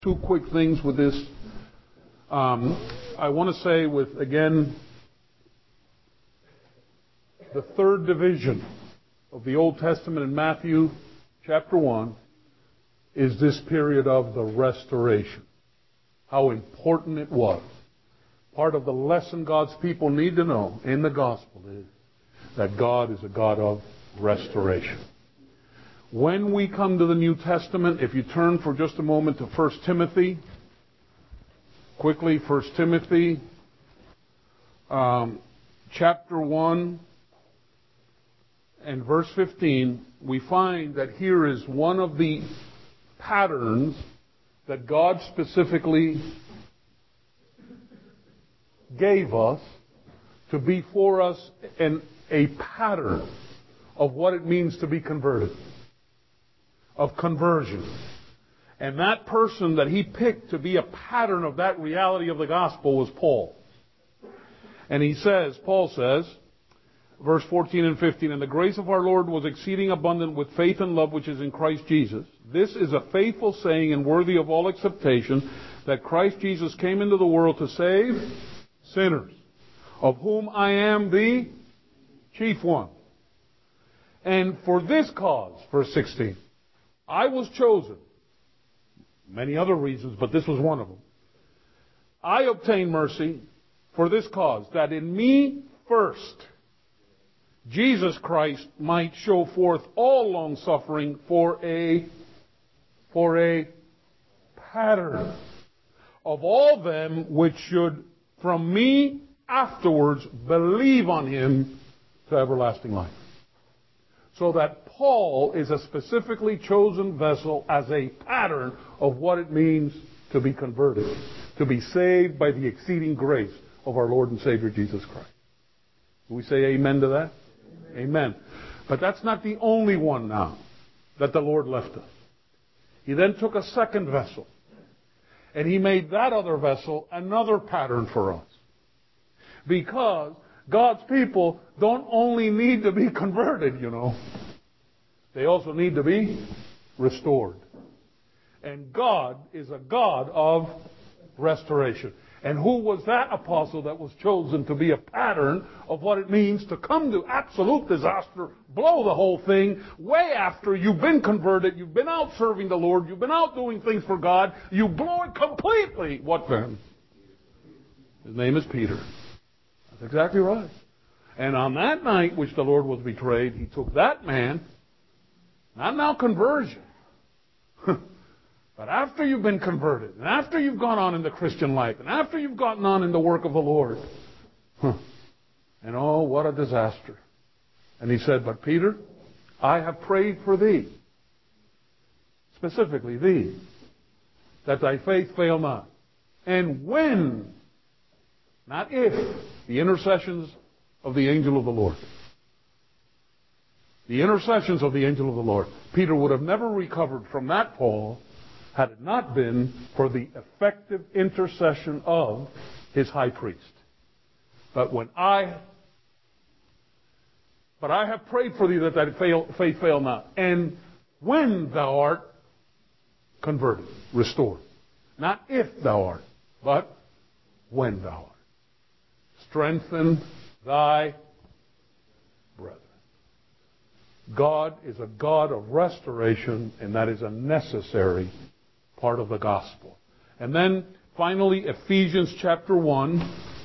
two quick things with this. I want to say with, again, the third division of the Old Testament in Matthew chapter 1 is this period of the restoration. How important it was. Part of the lesson God's people need to know in the gospel is that God is a God of restoration. When we come to the New Testament, if you turn for just a moment to 1 Timothy, quickly, 1 Timothy chapter 1 and verse 15, we find that here is one of the patterns that God specifically gave us to be for us a pattern of what it means to be converted, of conversion. And that person that he picked to be a pattern of that reality of the gospel was Paul. And he says, Paul says, verse 14 and 15, "And the grace of our Lord was exceeding abundant with faith and love which is in Christ Jesus. This is a faithful saying and worthy of all acceptation, that Christ Jesus came into the world to save sinners, of whom I am the chief one. And for this cause," verse 16, "I was chosen." Many other reasons, but this was one of them. "I obtained mercy for this cause, that in me first Jesus Christ might show forth all long suffering for a pattern of all them which should from me afterwards believe on him to everlasting life." So that Paul is a specifically chosen vessel as a pattern of what it means to be converted, to be saved by the exceeding grace of our Lord and Savior Jesus Christ. Do we say amen to that? Amen. But that's not the only one now that the Lord left us. He then took a second vessel, and he made that other vessel another pattern for us. Because God's people don't only need to be converted, They also need to be restored. And God is a God of restoration. And who was that apostle that was chosen to be a pattern of what it means to come to absolute disaster, blow the whole thing, way after you've been converted, you've been out serving the Lord, you've been out doing things for God, you blow it completely? What then? His name is Peter. That's exactly right. And on that night which the Lord was betrayed, he took that man, not now conversion, but after you've been converted, and after you've gone on in the Christian life, and after you've gotten on in the work of the Lord, and oh, what a disaster. And he said, "But Peter, I have prayed for thee," specifically thee, "that thy faith fail not. And when," not if, the intercessions of the angel of the Lord. The intercessions of the angel of the Lord. Peter would have never recovered from that fall had it not been for the effective intercession of his high priest. But I have prayed for thee that thy faith fail not. And when thou art converted, restored. Not if thou art, but when thou art. Strengthen thy brethren. God is a God of restoration, and that is a necessary part of the gospel. And then, finally, Ephesians chapter 1.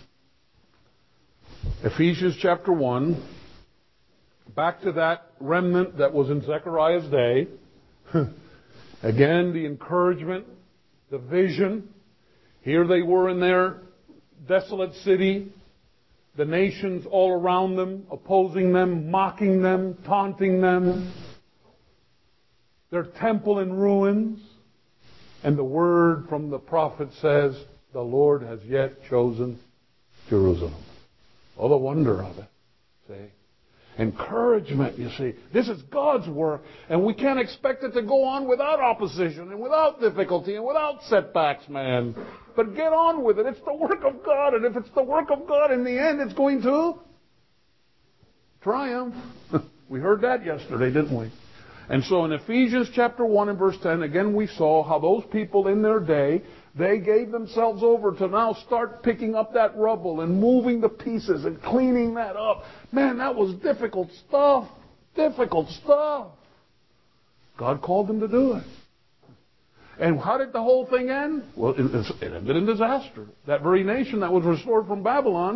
Ephesians chapter 1. Back to that remnant that was in Zechariah's day. Again, the encouragement, the vision. Here they were in their desolate city. The nations all around them, opposing them, mocking them, taunting them. Their temple in ruins. And the word from the prophet says, "The Lord has yet chosen Jerusalem." Oh, the wonder of it. See? Encouragement, you see. This is God's work, and we can't expect it to go on without opposition and without difficulty and without setbacks, man. But get on with it. It's the work of God, and if it's the work of God, in the end, it's going to triumph. We heard that yesterday, didn't we? And so in Ephesians chapter 1 and verse 10, again we saw how those people in their day, they gave themselves over to now start picking up that rubble and moving the pieces and cleaning that up. Man, that was difficult stuff. Difficult stuff. God called them to do it. And how did the whole thing end? Well, it ended in disaster. That very nation that was restored from Babylon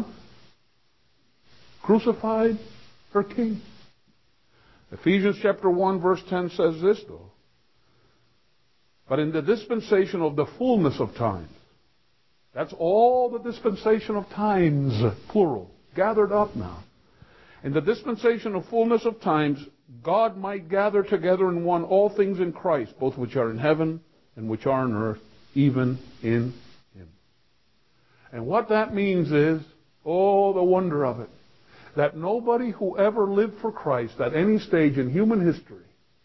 crucified her king. Ephesians chapter 1 verse 10 says this though. But in the dispensation of the fullness of times, that's all the dispensation of times, plural, gathered up now. In the dispensation of fullness of times, God might gather together in one all things in Christ, both which are in heaven and which are on earth, even in Him. And what that means is, oh, the wonder of it, that nobody who ever lived for Christ at any stage in human history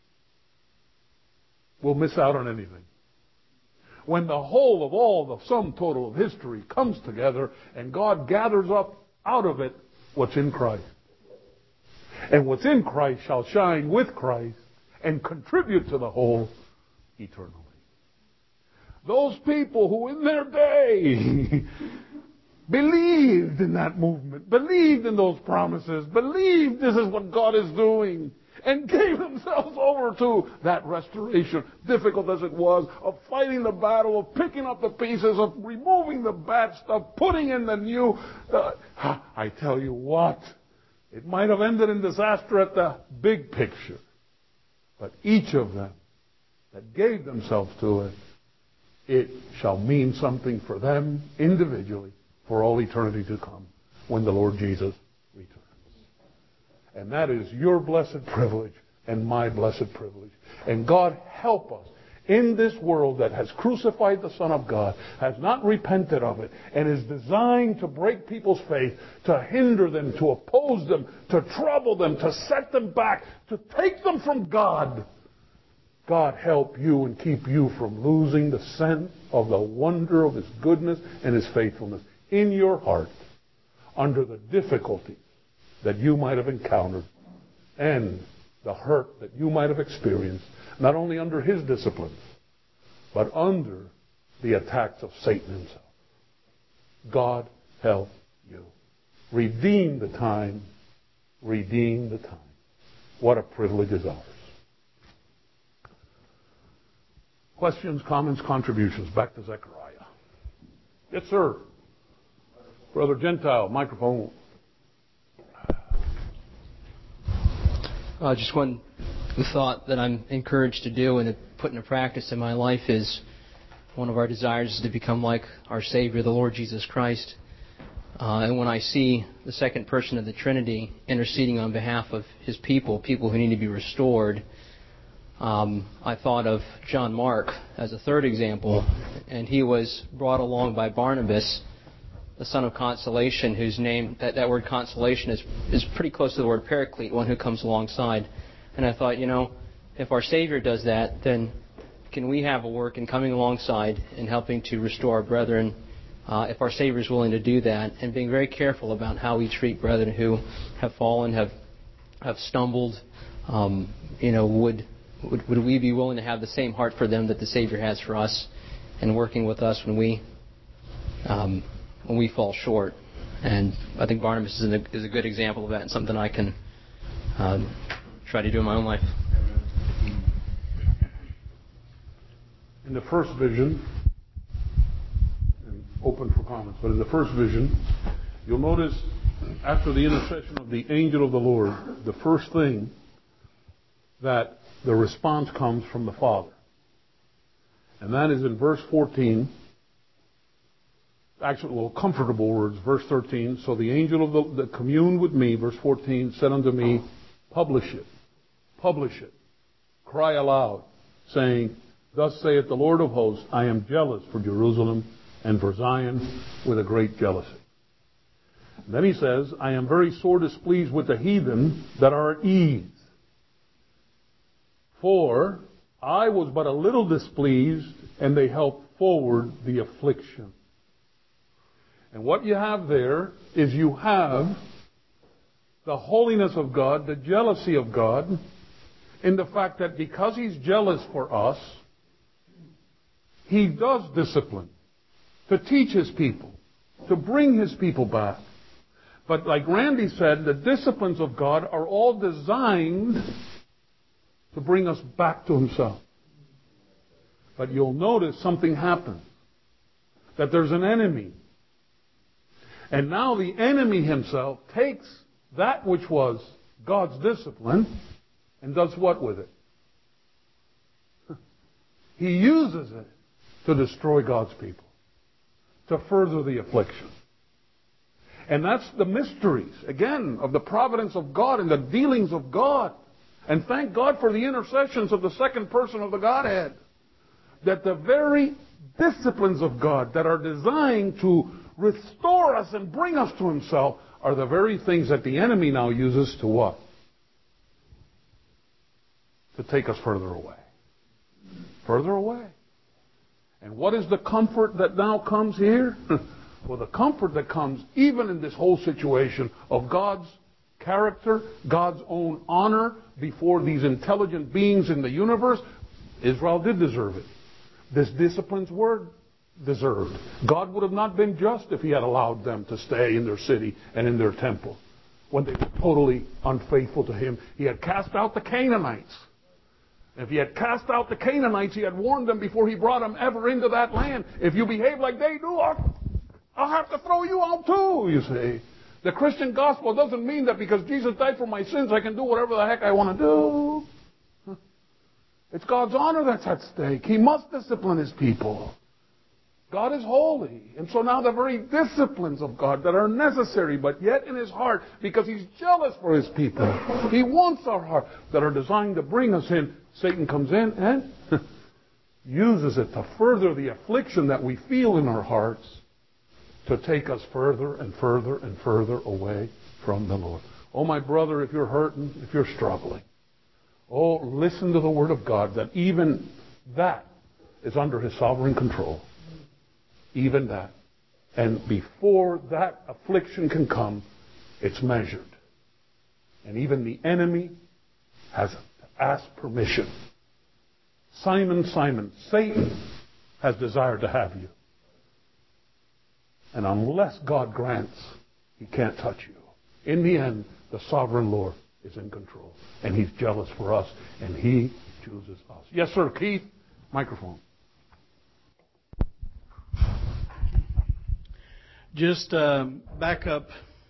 will miss out on anything. When the whole of all the sum total of history comes together and God gathers up out of it what's in Christ. And what's in Christ shall shine with Christ and contribute to the whole eternally. Those people who in their day believed in that movement, believed in those promises, believed this is what God is doing, and gave themselves over to that restoration, difficult as it was, of fighting the battle, of picking up the pieces, of removing the bad stuff, putting in the new. I tell you what, it might have ended in disaster at the big picture, but each of them that gave themselves to it, it shall mean something for them individually for all eternity to come when the Lord Jesus returns. And that is your blessed privilege and my blessed privilege. And God help us in this world that has crucified the Son of God, has not repented of it, and is designed to break people's faith, to hinder them, to oppose them, to trouble them, to set them back, to take them from God. God help you and keep you from losing the sense of the wonder of His goodness and His faithfulness in your heart under the difficulties that you might have encountered and the hurt that you might have experienced, not only under His disciplines, but under the attacks of Satan himself. God help you. Redeem the time. Redeem the time. What a privilege is ours. Questions, comments, contributions. Back to Zechariah. Yes, sir. Brother Gentile, microphone. Just one thought that I'm encouraged to do and to put into practice in my life is one of our desires is to become like our Savior, the Lord Jesus Christ. And when I see the second person of the Trinity interceding on behalf of His people who need to be restored, I thought of John Mark as a third example, and he was brought along by Barnabas, the son of consolation, whose name, that word consolation is pretty close to the word paraclete, one who comes alongside. And I thought, if our Savior does that, then can we have a work in coming alongside and helping to restore our brethren, if our Savior is willing to do that, and being very careful about how we treat brethren who have fallen, have stumbled, would we be willing to have the same heart for them that the Savior has for us, and working with us when we fall short? And I think Barnabas is a good example of that, and something I can try to do in my own life. In the first vision, and open for comments, but in the first vision, you'll notice after the intercession of the angel of the Lord, the first thing that the response comes from the Father. And that is in verse 14. Actually, well, comfortable words. Verse 13. So the angel that communed with me, verse 14, said unto me, publish it. Publish it. Cry aloud, saying, thus saith the Lord of hosts, I am jealous for Jerusalem and for Zion with a great jealousy. And then he says, I am very sore displeased with the heathen that are at ease. For I was but a little displeased, and they helped forward the affliction. And what you have there is you have the holiness of God, the jealousy of God. in the fact that because He's jealous for us, He does discipline to teach His people, to bring His people back. But like Randy said, the disciplines of God are all designed to bring us back to Himself. But you'll notice something happens. That there's an enemy. And now the enemy himself takes that which was God's discipline and does what with it? He uses it to destroy God's people, to further the affliction. And that's the mysteries, again, of the providence of God and the dealings of God. And thank God for the intercessions of the second person of the Godhead. That the very disciplines of God that are designed to restore us and bring us to Himself are the very things that the enemy now uses to what? To take us further away. Further away. And what is the comfort that now comes here? Well, the comfort that comes even in this whole situation of God's character, God's own honor before these intelligent beings in the universe, Israel did deserve it. This disciplines were deserved. God would have not been just if He had allowed them to stay in their city and in their temple when they were totally unfaithful to Him. He had cast out the Canaanites. If He had cast out the Canaanites, He had warned them before He brought them ever into that land. If you behave like they do, I'll have to throw you out too, you see. The Christian gospel doesn't mean that because Jesus died for my sins, I can do whatever the heck I want to do. It's God's honor that's at stake. He must discipline His people. God is holy. And so now the very disciplines of God that are necessary, but yet in His heart, because He's jealous for His people. He wants our heart, that are designed to bring us in. Satan comes in and uses it to further the affliction that we feel in our hearts, to take us further and further and further away from the Lord. Oh, my brother, if you're hurting, if you're struggling, oh, listen to the Word of God, that even that is under His sovereign control. Even that. And before that affliction can come, it's measured. And even the enemy has asked permission. Simon, Simon, Satan has desired to have you. And unless God grants, he can't touch you. In the end, the sovereign Lord is in control. And He's jealous for us. And He chooses us. Yes, sir. Keith, microphone. Just back up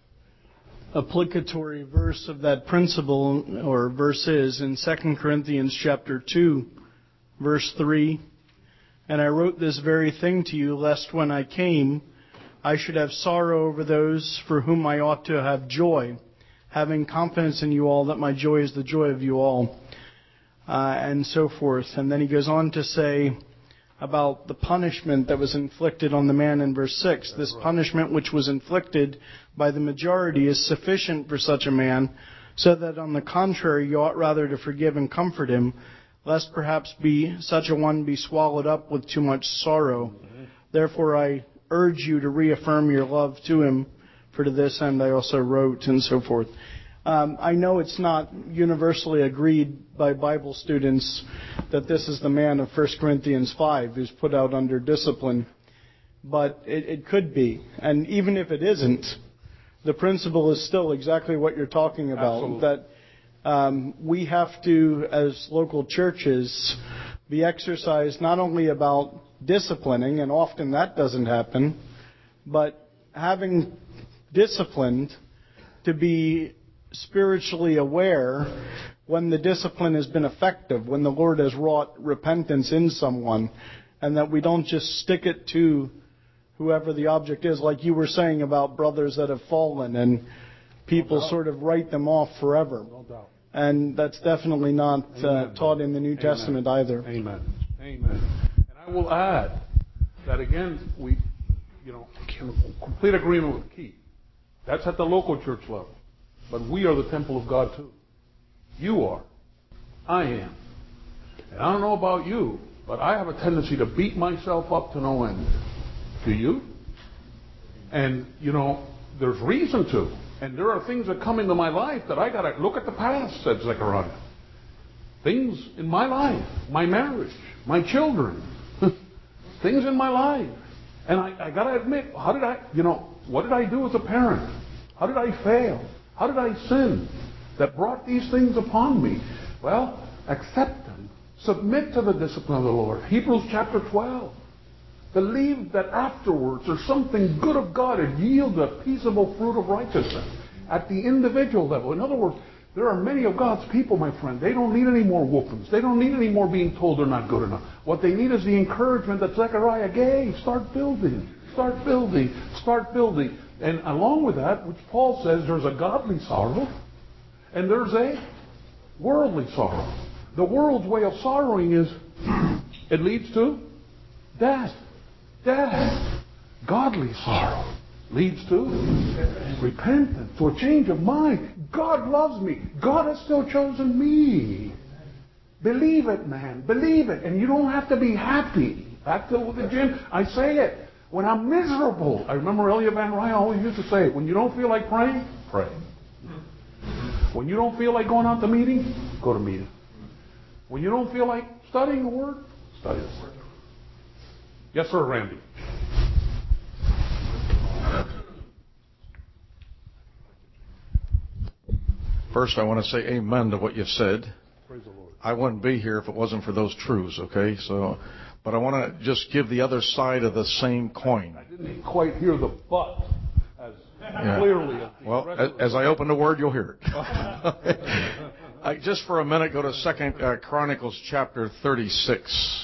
applicatory verse of that principle, or verses, in 2 Corinthians chapter 2, verse 3. And I wrote this very thing to you, lest when I came, I should have sorrow over those for whom I ought to have joy, having confidence in you all that my joy is the joy of you all, and so forth. And then he goes on to say about the punishment that was inflicted on the man in verse 6. This punishment which was inflicted by the majority is sufficient for such a man, so that on the contrary you ought rather to forgive and comfort him, lest perhaps such a one be swallowed up with too much sorrow. Therefore I urge you to reaffirm your love to him, for to this end I also wrote, and so forth. I know it's not universally agreed by Bible students that this is the man of 1 Corinthians 5 who's put out under discipline, but it could be. And even if it isn't, the principle is still exactly what you're talking about. Absolutely. That we have to, as local churches, be exercised not only about disciplining, and often that doesn't happen, but having disciplined to be spiritually aware when the discipline has been effective, when the Lord has wrought repentance in someone, and that we don't just stick it to whoever the object is, like you were saying about brothers that have fallen, and people sort of write them off forever. No doubt. And that's definitely not taught in the New Testament either. Amen. Amen. And I will add that again, we, complete agreement with Keith. That's at the local church level. But we are the temple of God too. You are. I am. And I don't know about you, but I have a tendency to beat myself up to no end. Do you? And, there's reason to. And there are things that come into my life that I got to look at the past, said Zechariah. Things in my life, my marriage, my children, things in my life. And I got to admit, what did I do as a parent? How did I fail? How did I sin that brought these things upon me? Well, accept them. Submit to the discipline of the Lord. Hebrews chapter 12. Believe that afterwards there's something good of God and yield a peaceable fruit of righteousness at the individual level. In other words, there are many of God's people, my friend. They don't need any more whoopings. They don't need any more being told they're not good enough. What they need is the encouragement that Zechariah gave. Start building. Start building. Start building. And along with that, which Paul says, there's a godly sorrow and there's a worldly sorrow. The world's way of sorrowing is it leads to death. Death. Godly sorrow leads to repentance or change of mind. God loves me. God has still chosen me. Believe it, man. Believe it. And you don't have to be happy. Back to the gym. I say it. When I'm miserable, I remember Elia Van Ryan always used to say, when you don't feel like praying, pray. When you don't feel like going out to meeting, go to meeting. When you don't feel like studying the Word, study the Word. Yes, sir, Randy. First, I want to say amen to what you said. Praise the Lord. I wouldn't be here if it wasn't for those truths, okay? But I want to just give the other side of the same coin. I didn't quite hear the but as clearly as the well, as I open the Word, you'll hear it. Just for a minute, go to 2 Chronicles chapter 36.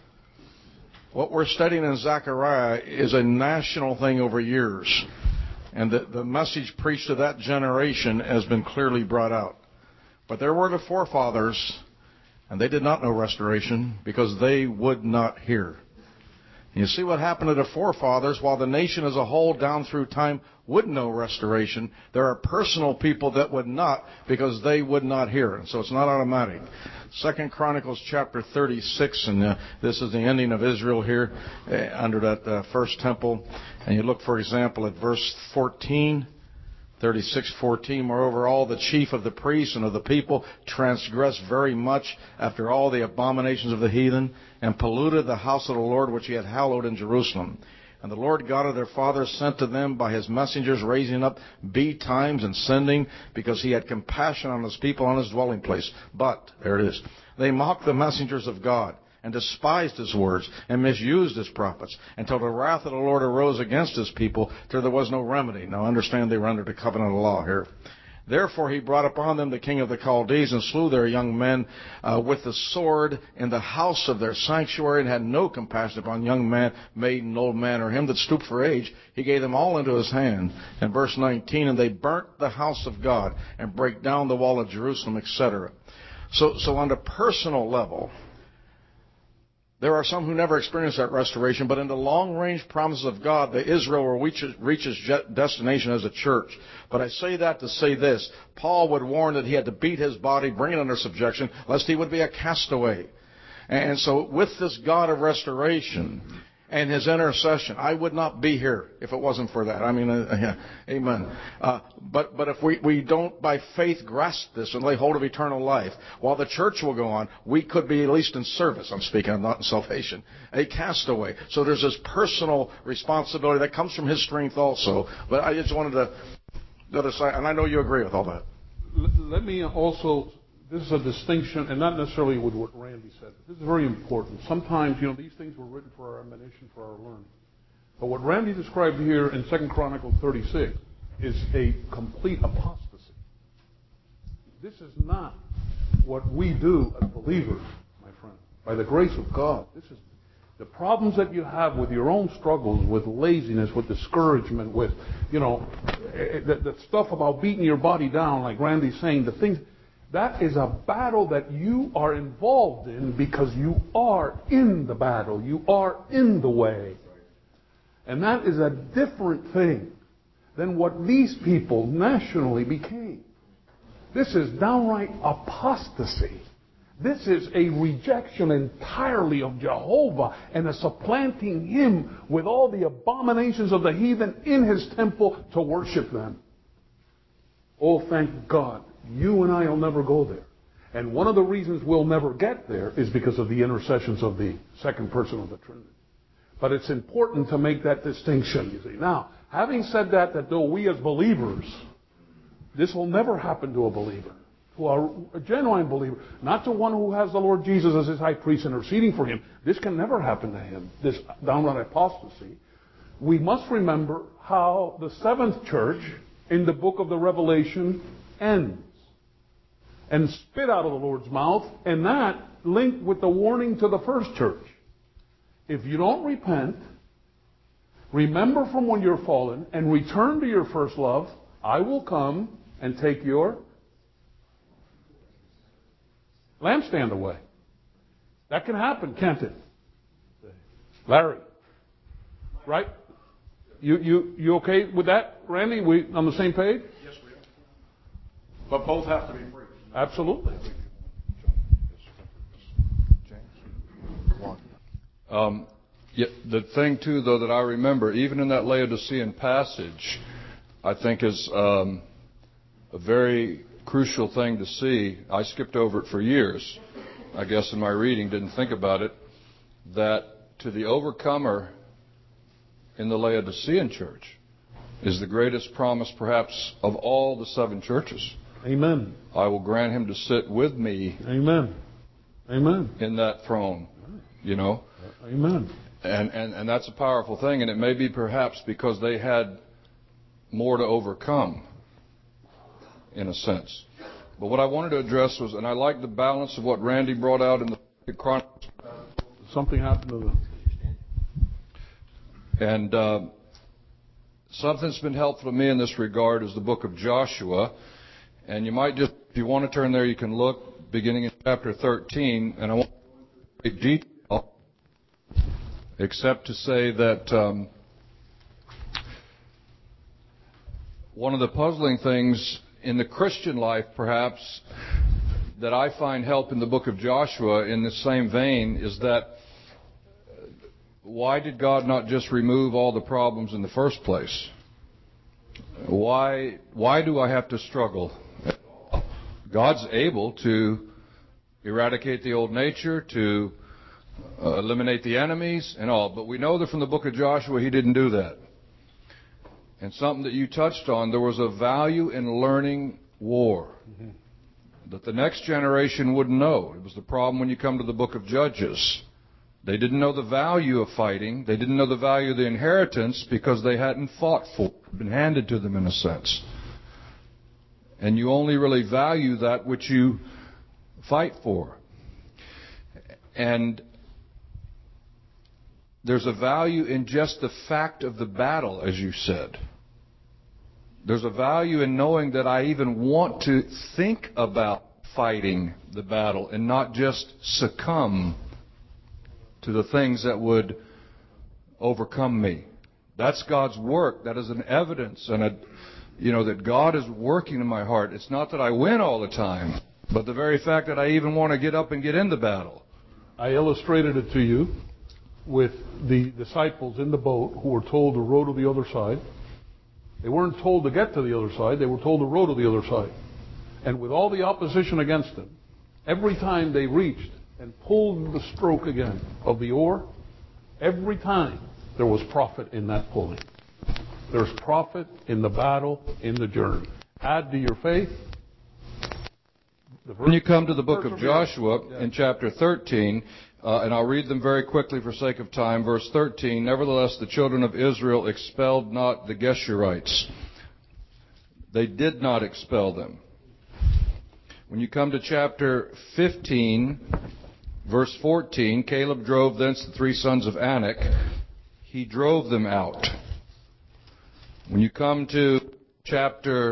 What we're studying in Zechariah is a national thing over years. And the message preached to that generation has been clearly brought out. But there were the forefathers, and they did not know restoration because they would not hear. And you see what happened to the forefathers. While the nation as a whole down through time would know restoration, there are personal people that would not because they would not hear. And so it's not automatic. 2 Chronicles chapter 36, and this is the ending of Israel here under that first temple. And you look, for example, at verse 14, 36:14. Moreover, all the chief of the priests and of the people transgressed very much after all the abominations of the heathen, and polluted the house of the Lord which he had hallowed in Jerusalem. And the Lord God of their fathers sent to them by his messengers, raising up betimes and sending, because he had compassion on his people, on his dwelling place. But, there it is, they mocked the messengers of God, and despised his words, and misused his prophets, until the wrath of the Lord arose against his people, till there was no remedy. Now understand, they were under the covenant of law here. Therefore he brought upon them the king of the Chaldees, and slew their young men with the sword in the house of their sanctuary, and had no compassion upon young man, maiden, old man, or him that stooped for age. He gave them all into his hand. And verse 19, and they burnt the house of God, and brake down the wall of Jerusalem, etc. So on the personal level, there are some who never experienced that restoration, but in the long-range promises of God, the Israel will reach its destination as a church. But I say that to say this. Paul would warn that he had to beat his body, bring it under subjection, lest he would be a castaway. And so with this God of restoration and his intercession, I would not be here if it wasn't for that. I mean, amen. But if we don't by faith grasp this and lay hold of eternal life, while the church will go on, we could be at least in service. I'm speaking, I'm not in salvation. A castaway. So there's this personal responsibility that comes from his strength also. But I just wanted to, the other side, and I know you agree with all that. Let me also, this is a distinction, and not necessarily with what Randy said. This is very important. Sometimes, these things were written for our admonition, for our learning. But what Randy described here in 2 Chronicles 36 is a complete apostasy. This is not what we do as believers, my friend. By the grace of God, this is the problems that you have with your own struggles, with laziness, with discouragement, with, the stuff about beating your body down, like Randy's saying, the things. That is a battle that you are involved in because you are in the battle. You are in the way. And that is a different thing than what these people nationally became. This is downright apostasy. This is a rejection entirely of Jehovah and a supplanting him with all the abominations of the heathen in his temple to worship them. Oh, thank God. You and I will never go there. And one of the reasons we'll never get there is because of the intercessions of the second person of the Trinity. But it's important to make that distinction, you see. Now, having said that though we as believers, this will never happen to a believer, to a genuine believer, not to one who has the Lord Jesus as his high priest interceding for him. This can never happen to him, this downright apostasy. We must remember how the seventh church in the book of the Revelation ends. And spit out of the Lord's mouth, and that linked with the warning to the first church. If you don't repent, remember from when you're fallen, and return to your first love, I will come and take your lampstand away. That can happen, can't it? Larry, right? You okay with that, Randy? We on the same page? Yes, we are. But both have to be free. Absolutely. The thing, too, though, that I remember, even in that Laodicean passage, I think is a very crucial thing to see. I skipped over it for years, I guess, in my reading, didn't think about it, that to the overcomer in the Laodicean church is the greatest promise, perhaps, of all the seven churches. Amen. I will grant him to sit with me. Amen. Amen. In that throne, you know. Amen. And that's a powerful thing, and it may be perhaps because they had more to overcome, in a sense. But what I wanted to address was, and I like the balance of what Randy brought out in the Chronicles. Something happened to them. And something that's been helpful to me in this regard is the book of Joshua. And you might just, if you want to turn there, you can look, beginning in chapter 13. And I won't go into great detail, except to say that one of the puzzling things in the Christian life, perhaps, that I find help in the book of Joshua in the same vein is that why did God not just remove all the problems in the first place? Why do I have to struggle? God's able to eradicate the old nature, to eliminate the enemies and all. But we know that from the book of Joshua, he didn't do that. And something that you touched on, there was a value in learning war that the next generation wouldn't know. It was the problem when you come to the book of Judges. They didn't know the value of fighting. They didn't know the value of the inheritance because they hadn't fought for it. It had been handed to them in a sense. And you only really value that which you fight for. And there's a value in just the fact of the battle, as you said. There's a value in knowing that I even want to think about fighting the battle and not just succumb to the things that would overcome me. That's God's work. That is an evidence and that God is working in my heart. It's not that I win all the time, but the very fact that I even want to get up and get in the battle. I illustrated it to you with the disciples in the boat who were told to row to the other side. They weren't told to get to the other side. They were told to row to the other side. And with all the opposition against them, every time they reached and pulled the stroke again of the oar, every time there was profit in that pulling. There's profit in the battle, in the journey. Add to your faith. When you come to the book of Joshua in chapter 13, and I'll read them very quickly for sake of time. Verse 13, nevertheless, the children of Israel expelled not the Geshurites. They did not expel them. When you come to chapter 15, verse 14, Caleb drove thence the three sons of Anak. He drove them out. When you come to chapter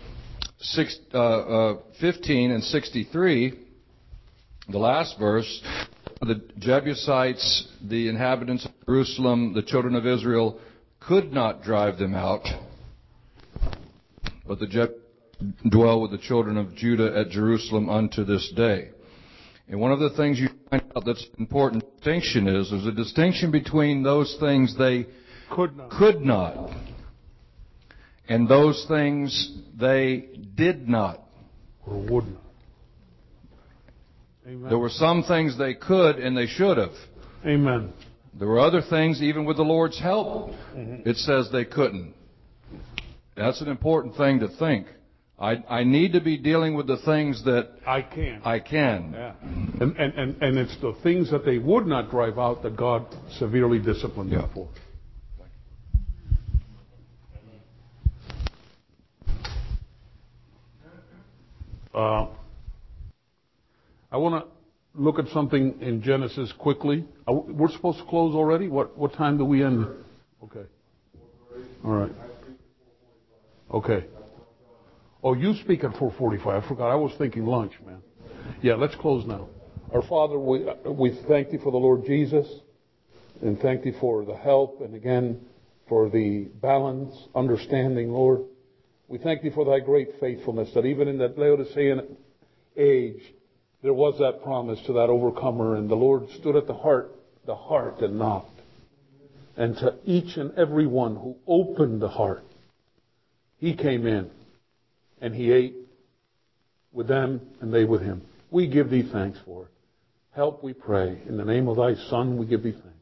15 and 63, the last verse, the Jebusites, the inhabitants of Jerusalem, the children of Israel, could not drive them out, but the Jebusites dwell with the children of Judah at Jerusalem unto this day. And one of the things you find out that's an important distinction is there's a distinction between those things they could not and those things they did not or would not. Amen. There were some things they could and they should have. Amen. There were other things, even with the Lord's help, it says they couldn't. That's an important thing to think. I need to be dealing with the things that I can. Yeah. And it's the things that they would not drive out that God severely disciplined them for. I want to look at something in Genesis quickly. We're supposed to close already? What time do we end? Okay. All right. Okay. Oh, you speak at 4:45. I forgot. I was thinking lunch, man. Yeah, let's close now. Our Father, we thank Thee for the Lord Jesus, and thank Thee for the help, and again for the balance, understanding, Lord. We thank Thee for Thy great faithfulness, that even in that Laodicean age, there was that promise to that overcomer, and the Lord stood at the heart and knocked. And to each and every one who opened the heart, He came in and He ate with them and they with Him. We give Thee thanks for it. Help, we pray. In the name of Thy Son, we give Thee thanks.